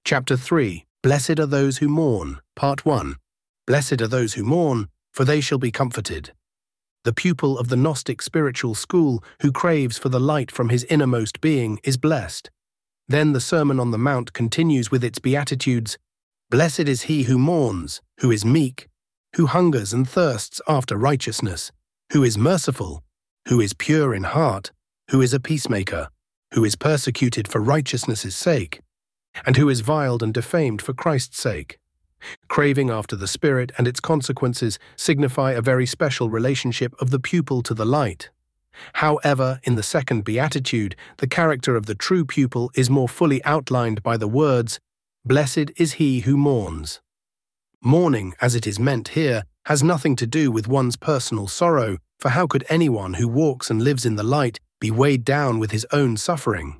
Chapter 3. Blessed are those who mourn. Part 1. Blessed are those who mourn, for they shall be comforted. The pupil of the Gnostic spiritual school who craves for the light from his innermost being is blessed. Then the Sermon on the Mount continues with its beatitudes. Blessed is he who mourns, who is meek, who hungers and thirsts after righteousness, who is merciful, who is pure in heart, who is a peacemaker, who is persecuted for righteousness' sake, and who is reviled and defamed for Christ's sake. Craving after the Spirit and its consequences signify a very special relationship of the pupil to the light. However, in the second beatitude, the character of the true pupil is more fully outlined by the words, Blessed is he who mourns. Mourning, as it is meant here, has nothing to do with one's personal sorrow, for how could anyone who walks and lives in the light be weighed down with his own suffering?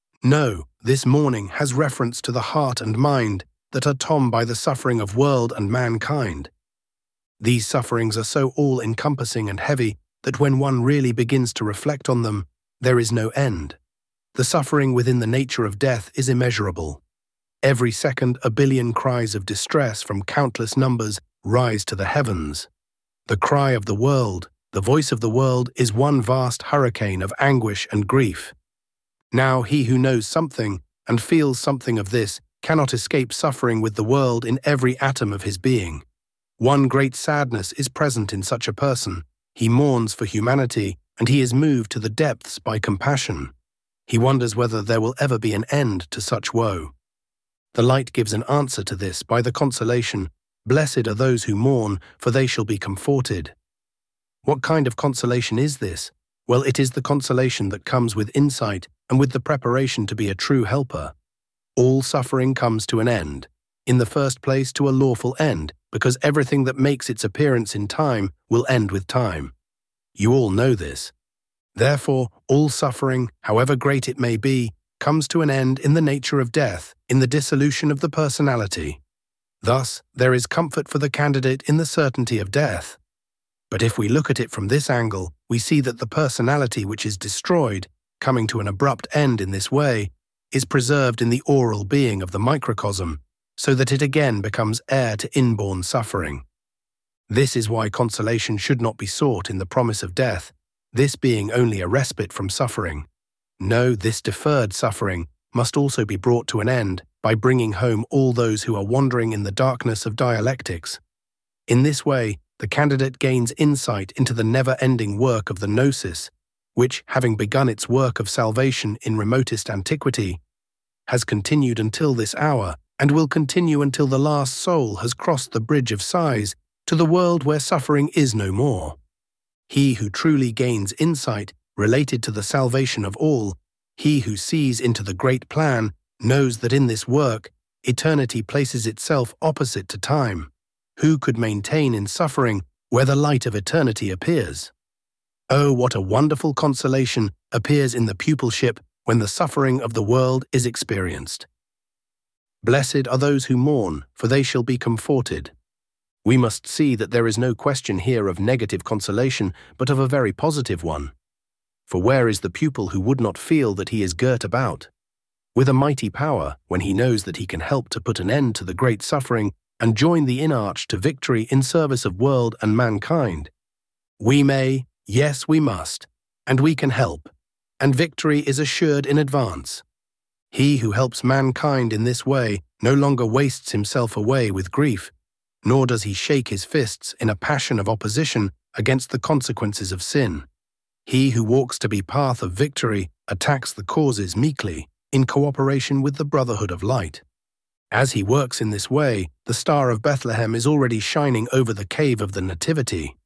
No, this mourning has reference to the heart and mind that are torn by the suffering of world and mankind. These sufferings are so all-encompassing and heavy that when one really begins to reflect on them, there is no end. The suffering within the nature of death is immeasurable. Every second, a billion cries of distress from countless numbers rise to the heavens. The cry of the world, the voice of the world, is one vast hurricane of anguish and grief. Now he who knows something and feels something of this cannot escape suffering with the world in every atom of his being. One great sadness is present in such a person. He mourns for humanity, and he is moved to the depths by compassion. He wonders whether there will ever be an end to such woe. The light gives an answer to this by the consolation, Blessed are those who mourn, for they shall be comforted. What kind of consolation is this? Well, it is the consolation that comes with insight and with the preparation to be a true helper. All suffering comes to an end, in the first place to a lawful end, because everything that makes its appearance in time will end with time. You all know this. Therefore, all suffering, however great it may be, comes to an end in the nature of death, in the dissolution of the personality. Thus, there is comfort for the candidate in the certainty of death. But if we look at it from this angle, we see that the personality which is destroyed, coming to an abrupt end in this way, is preserved in the aural being of the microcosm, so that it again becomes heir to inborn suffering. This is why consolation should not be sought in the promise of death, this being only a respite from suffering. No, this deferred suffering must also be brought to an end by bringing home all those who are wandering in the darkness of dialectics. In this way, the candidate gains insight into the never-ending work of the gnosis, which, having begun its work of salvation in remotest antiquity, has continued until this hour, and will continue until the last soul has crossed the bridge of sighs to the world where suffering is no more. He who truly gains insight related to the salvation of all, he who sees into the great plan, knows that in this work, eternity places itself opposite to time. Who could maintain in suffering where the light of eternity appears? Oh, what a wonderful consolation appears in the pupilship when the suffering of the world is experienced. Blessed are those who mourn, for they shall be comforted. We must see that there is no question here of negative consolation, but of a very positive one. For where is the pupil who would not feel that he is girt about? With a mighty power, when he knows that he can help to put an end to the great suffering and join the inarch to victory in service of world and mankind. We may, yes, we must, and we can help, and victory is assured in advance. He who helps mankind in this way no longer wastes himself away with grief, nor does he shake his fists in a passion of opposition against the consequences of sin. He who walks to be path of victory attacks the causes meekly, in cooperation with the Brotherhood of Light. As he works in this way, the Star of Bethlehem is already shining over the cave of the Nativity.